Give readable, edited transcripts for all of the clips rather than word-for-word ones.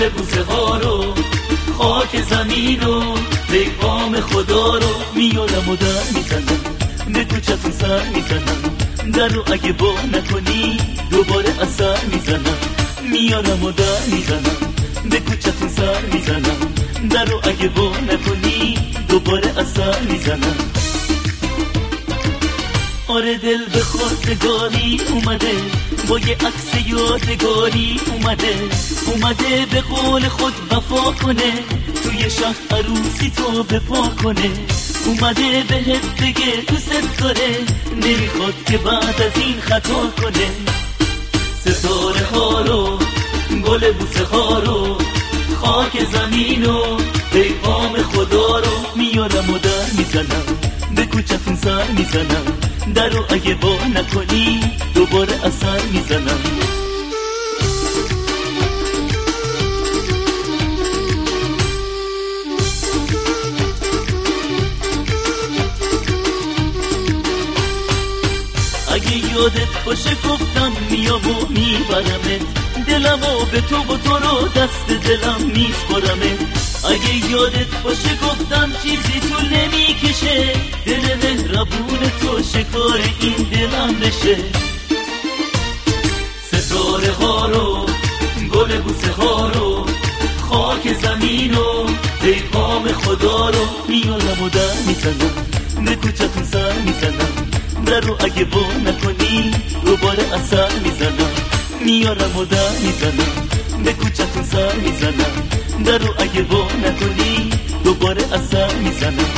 گل بوسه ها رو، خاک زمین و پیغام خدا رو میارم و در میزنم، به کوچتون سر میزنم، در رو اگه با نکنی دوباره اثر میزنم، میارم و در میزنم، به کوچتون سر میزنم، در رو اگه با نکنی دوباره اثر میزنم. آره دل به خواستگاری اومده، با یه عکس یادگاری اومده به قول خود وفا کنه، توی شهر عروسی تو بپا کنه، اومده بهت بگه دوست داره، نمیخواد که بعد از این خطا کنه. ستاره ها رو، گل بوسه ها رو، خاک زمین و پیغام خدا رو میارم و در میزنم، به کوچتون سر میزنم، در رو اگه با نکنی دوباره اثر میزنم. اگه یادت باشه گفتم میام و میبرمت، دلمو به تو و تو رو دست دلم میسپارمت. اگه یادت باشه گفتم چیزی تو نمیکشه، دل مهربون تو شکار این دلم بشه. ستاره ها رو، گل بوسه ها رو، خاک زمین و پیغام خدا رو میارم و در میزنم، به کوچتون سر میزنم، در رو اگه با نکنی دوباره اثر میزنم، میارم و در میزنم، به کوچتون سر میزنم، در رو اگه با نکنی دوباره اثر میزنم.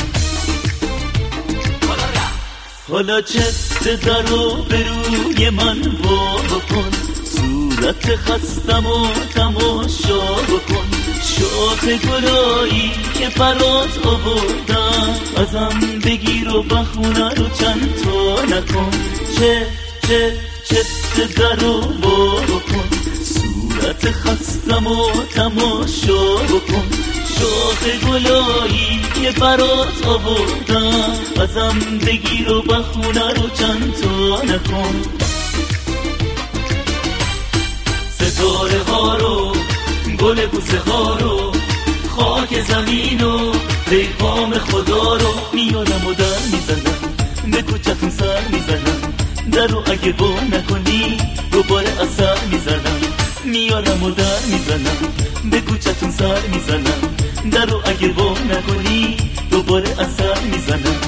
حالا چست در رو به روی من وا بکن، صورت خستم و تماشا بکن، شاخ گلایی که برات آوردم، ازم بگیر و بخونه رو چند تا نکن. چست در رو وا بکن، صورت خستم و تماشا بکن، شاخ گلایی که برات آوردم، ازم بگیر و بخونه رو چند تا نکن. ستاره ها رو، گل بوسه ها رو، خاک زمین و پیغام خدا رو میارم و در میزنم، به کوچتون سر میزنم، در رو اگه با نکنی دوباره اثر میزنم، میارم و در میزنم، به کوچتون سر میزنم، در رو اگه با نکنی دوباره اثر میزنم.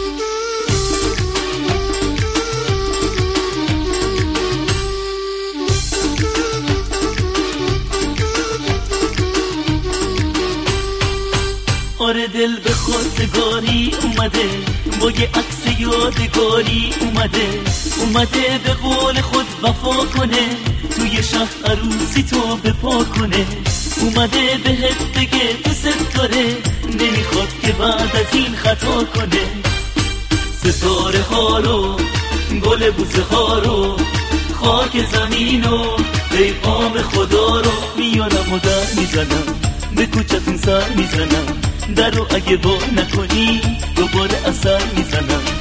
آره دل به خواستگاری اومده، با یه عکس یادگاری اومده به قول خود وفا کنه، توی شهر عروسی تو بپا کنه، اومده بهت بگه دوست داره، نمیخواد که بعد از این خطا کنه. ستاره ها رو، گل بوسه ها رو، خاک زمین و پیغام خدا رو میارم و در میزنم، به کوچتون سر میزنم، در رو اگه با نکنی دوباره اثر میزنم.